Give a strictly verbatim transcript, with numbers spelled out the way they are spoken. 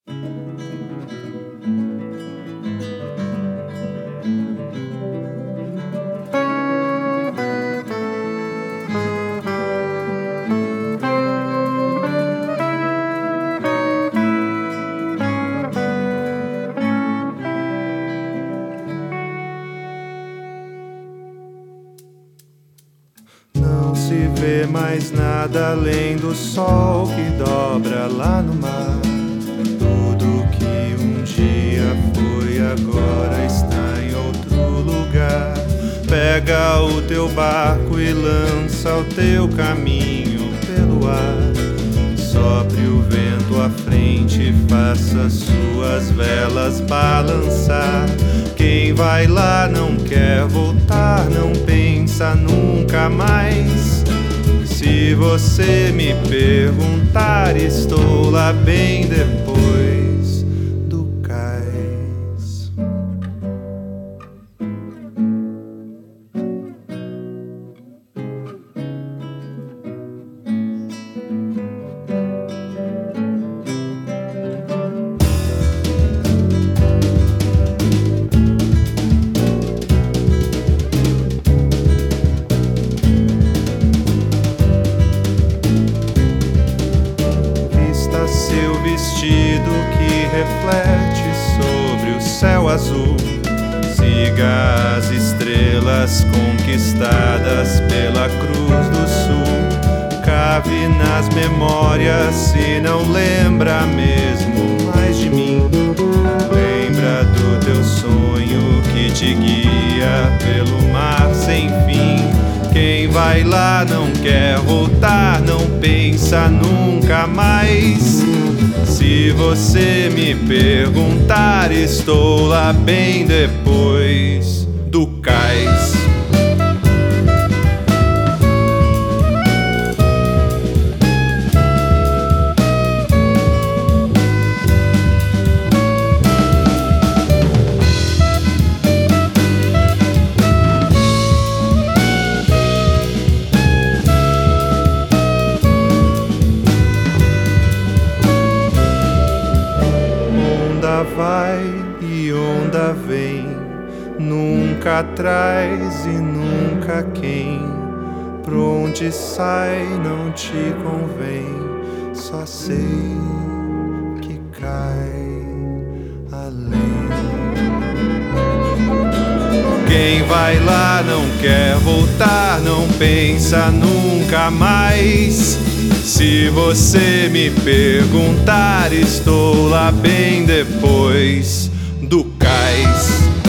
Não se vê mais nada além do sol que dobra lá no mar. Tudo que um dia foi agora está em outro lugar. Pega o teu barco e lança o teu caminho pelo ar. Sopre o vento à frente, faça suas velas balançar. Quem vai lá não quer voltar, não pensa nunca mais. Se você me perguntar, estou lá bem depois do cais. Seu vestido que reflete sobre o céu azul. Siga as estrelas conquistadas pela Cruz do Sul. Cave nas memórias se não lembra mesmo mais de mim. Lembra do teu sonho que te guia pelo mar sem fim. Quem vai lá não quer voltar, não pensa nunca mais. Se você me perguntar, estou lá bem depois do cais. Vai e onda vem, nunca atrás e nunca quem. Pro onde sai não te convém, só sei que cai além. Quem vai lá não quer voltar, não pensa nunca mais. Se você me perguntar, estou lá bem depois do cais.